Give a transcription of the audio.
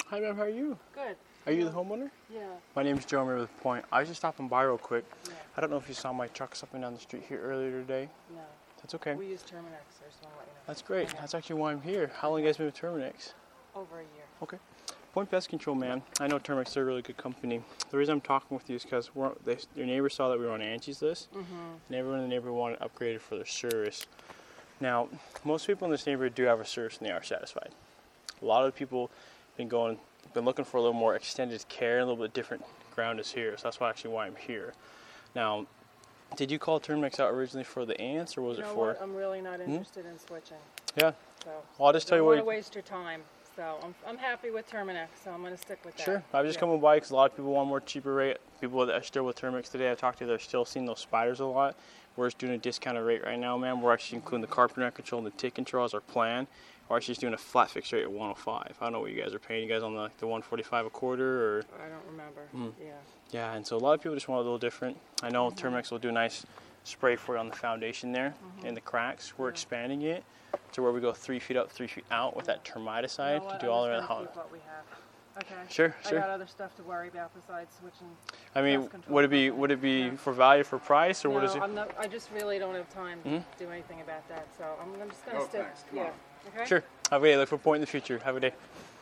Hi, ma'am. How are you? Good. Are you the homeowner? Yeah. My name is Jeremy with Point. I was just stopping by real quick. Yeah. I don't know if you saw my truck up and down the street here earlier today. No. That's okay. We use Terminex. I just want to let you know. That's great. Okay. That's actually why I'm here. How long have you guys been with Terminex? Over a year. Okay. Point Pest Control, man. I know Terminex, they're a really good company. The reason I'm talking with you is because your neighbors saw that we were on Angie's list, and everyone in the neighborhood wanted upgraded for their service. Now, most people in this neighborhood do have a service and they are satisfied. A lot of people been looking for a little more extended care, a little bit different ground is here, so that's why I'm here. Now, did you call Terminex out originally for the ants, or was it for? What? I'm really not interested in switching. Yeah. So Well, I'll just tell you I what. don't want to waste your time. So I'm happy with Terminex, so I'm going to stick with that. Sure. I was just coming by because a lot of people want more cheaper rate. People that are still with Terminex today, I talked to, they're still seeing those spiders a lot. We're just doing a discounted rate right now, ma'am. We're actually including the carpet net control and the tick control as our plan. We're actually just doing a flat fixed rate at 105. I don't know what you guys are paying. You guys on the 145 a quarter, or? I don't remember. Yeah. Yeah, and so a lot of people just want a little different. I know Terminex will do a nice spray for you on the foundation there in the cracks. We're expanding it to where we go 3 feet up, 3 feet out with that termiticide You know what? to do all I'm around just the gonna house. keep what we have. Okay. Sure. I got other stuff to worry about besides switching. I mean, pest control would it be company. for value, for price, or what No, is it? I'm not. I just really don't have time to do anything about that. So I'm just going to stick. thanks. Come on. Okay. Sure. Have a good day. Look for Point in the future. Have a good day.